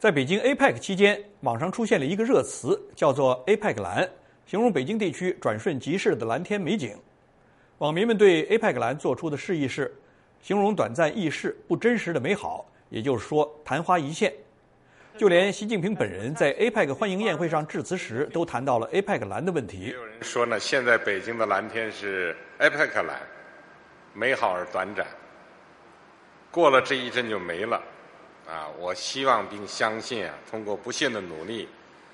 在北京 APEC 期间，网上出现了一个热词，叫做 APEC 蓝，形容北京地区转瞬即逝的蓝天美景。网民们对 APEC 蓝做出的释义是，形容短暂易逝、不真实的美好，也就是说昙花一现。就连习近平本人在 APEC 欢迎宴会上致辞时，都谈到了 APEC 蓝的问题。 有人说呢，现在北京的蓝天是 APEC 蓝，美好而短暂，过了这一阵就没了。我希望并相信通过不懈的努力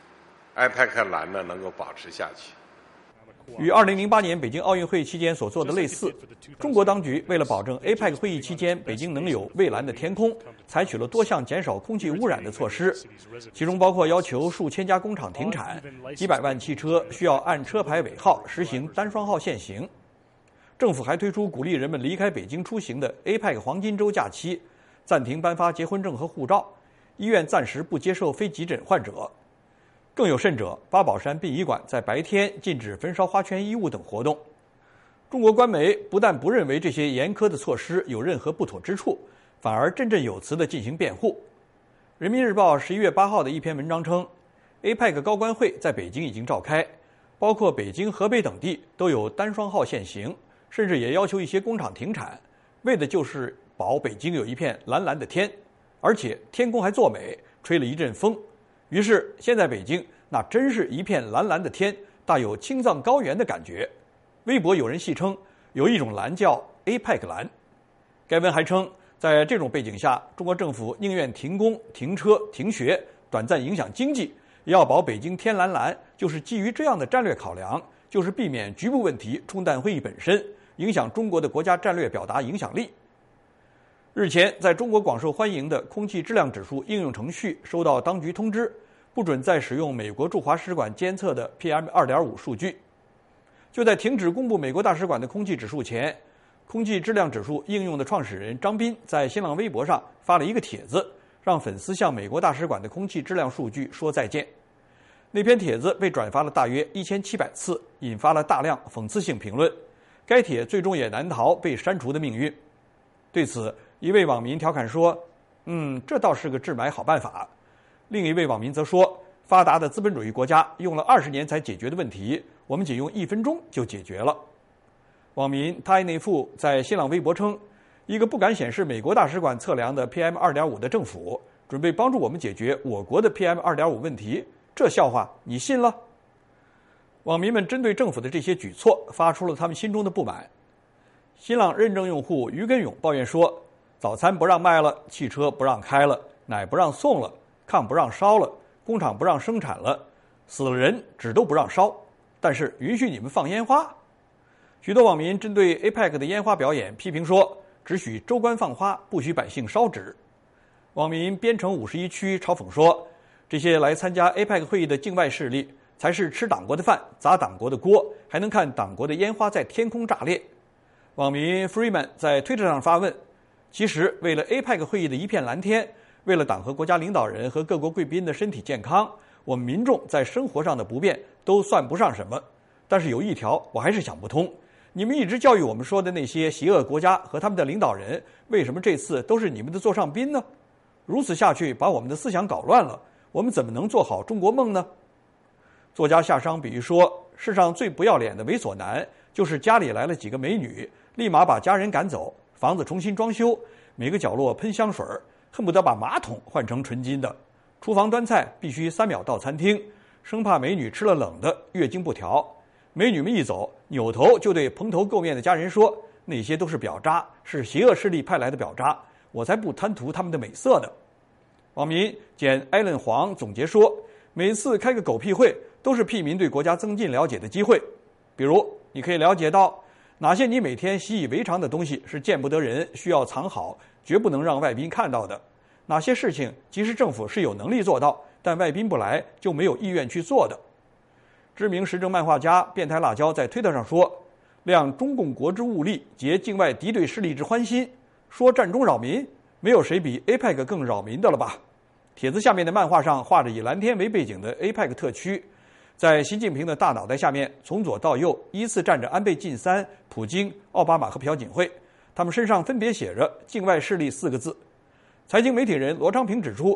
，APEC 蓝呢能够保持下去。 与2008年北京奥运会期间所做的类似，中国当局为了保证 APEC 会议期间北京能有蔚蓝的天空，采取了多项减少空气污染的措施，其中包括要求数千家工厂停产，几百万汽车需要按车牌尾号实行单双号限行。政府还推出鼓励人们离开北京出行的 APEC 黄金周假期，暂停颁发结婚证和护照，医院暂时不接受非急诊患者。更有甚者，八宝山殡仪馆在白天禁止焚烧花圈衣物等活动。中国官媒不但不认为这些严苛的措施有任何不妥之处，反而振振有词地进行辩护。人民日报11月8号的一篇文章称 ，APEC 高官会在北京已经召开，包括北京、河北等地都有单双号限行，甚至也要求一些工厂停产，为的就是保北京有一片蓝蓝的天，而且天空还作美，吹了一阵风。于是现在北京那真是一片蓝蓝的天，大有青藏高原的感觉。微博有人戏称有一种蓝叫 APEC 蓝。该文还称，在这种背景下，中国政府宁愿停工、停车、停学，短暂影响经济，也要保北京天蓝蓝，就是基于这样的战略考量，就是避免局部问题冲淡会议本身，影响中国的国家战略表达影响力。日前，在中国广受欢迎的空气质量指数应用程序收到当局通知，不准再使用美国驻华使馆监测的 PM2.5 数据。就在停止公布美国大使馆的空气指数前，空气质量指数应用的创始人张斌在新浪微博上发了一个帖子，让粉丝向美国大使馆的空气质量数据说再见。那篇帖子被转发了大约1700次，引发了大量讽刺性评论。该帖最终也难逃被删除的命运。对此，一位网民调侃说：“这倒是个治霾好办法。”另一位网民则说：“发达的资本主义国家用了20年才解决的问题，我们仅用1分钟就解决了。”网民他爱内富在新浪微博称：“一个不敢显示美国大使馆测量的 PM2.5 的政府，准备帮助我们解决我国的 PM2.5 问题，这笑话你信了？”网民们针对政府的这些举措发出了他们心中的不满。新浪认证用户于根勇抱怨说：“早餐不让卖了，汽车不让开了，奶不让送了，炕不让烧了，工厂不让生产了，死了人纸都不让烧，但是允许你们放烟花。”许多网民针对 APEC 的烟花表演批评说：“只许州官放花，不许百姓烧纸。”网民边城51区嘲讽说：“这些来参加 APEC 会议的境外势力，才是吃党国的饭，砸党国的锅，还能看党国的烟花在天空炸裂。”网民 Freeman 在推特上发问：“其实为了 APEC 会议的一片蓝天，为了党和国家领导人和各国贵宾的身体健康，我们民众在生活上的不便都算不上什么。但是有一条我还是想不通，你们一直教育我们说的那些邪恶国家和他们的领导人，为什么这次都是你们的座上宾呢？如此下去把我们的思想搞乱了，我们怎么能做好中国梦呢？”作家夏商比喻说，世上最不要脸的猥琐男，就是家里来了几个美女，立马把家人赶走，房子重新装修，每个角落喷香水，恨不得把马桶换成纯金的，厨房端菜必须3秒到餐厅，生怕美女吃了冷的月经不调。美女们一走，扭头就对蓬头垢面的家人说：“那些都是表渣，是邪恶势力派来的表渣，我才不贪图他们的美色呢。”网民简艾伦黄总结说：“每次开个狗屁会，都是屁民对国家增进了解的机会。比如，你可以了解到哪些你每天习以为常的东西是见不得人，需要藏好，绝不能让外宾看到的；哪些事情即使政府是有能力做到，但外宾不来就没有意愿去做的。”知名时政漫画家变态辣椒在推特上说：“量中共国之物力，结境外敌对势力之欢心，说战中扰民，没有谁比 APEC 更扰民的了吧？”帖子下面的漫画上画着以蓝天为背景的 APEC 特区，在习近平的大脑袋下面，从左到右依次站着安倍晋三、普京、奥巴马和朴槿惠，他们身上分别写着境外势力4个字。财经媒体人罗昌平指出，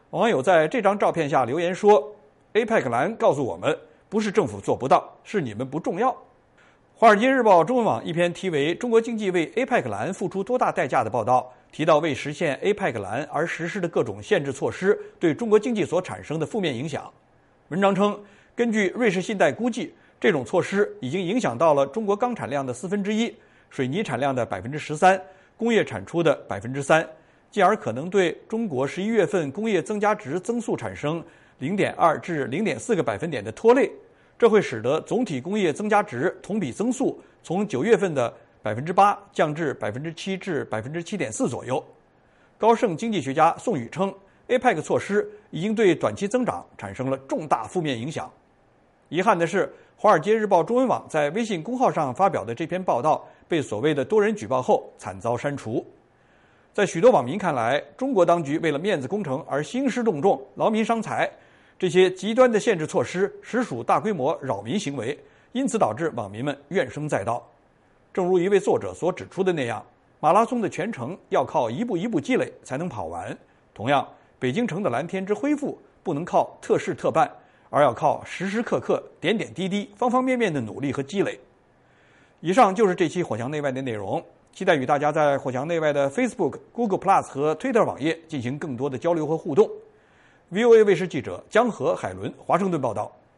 网友在这张照片下留言说 ：“APEC 蓝告诉我们，不是政府做不到，是你们不重要。”《华尔街日报》中文网一篇题为《中国经济为 APEC 蓝付出多大代价》的报道，提到为实现 APEC 蓝而实施的各种限制措施对中国经济所产生的负面影响。文章称，根据瑞士信贷估计，这种措施已经影响到了中国钢产量的1/4，水泥产量的13%，工业产出的3%，进而可能对中国11月份工业增加值增速产生0.2至0.4个百分点的拖累。这会使得总体工业增加值同比增速从9月份的8%降至7%至7.4%左右。高盛经济学家宋宇称 ，APEC 措施已经对短期增长产生了重大负面影响。遗憾的是，《华尔街日报》中文网在微信公号上发表的这篇报道被所谓的多人举报后惨遭删除。在许多网民看来，中国当局为了面子工程而兴师动众、劳民伤财。这些极端的限制措施实属大规模扰民行为，因此导致网民们怨声载道。正如一位作者所指出的那样，马拉松的全程要靠一步一步积累才能跑完。同样，北京城的蓝天之恢复不能靠特事特办，而要靠时时刻刻、点点滴滴、方方面面的努力和积累。以上就是这期火墙内外的内容，期待与大家在火墙内外的 Facebook、Google Plus 和 Twitter 网页进行更多的交流和互动。VOA 卫视记者江河、海伦华盛顿报道。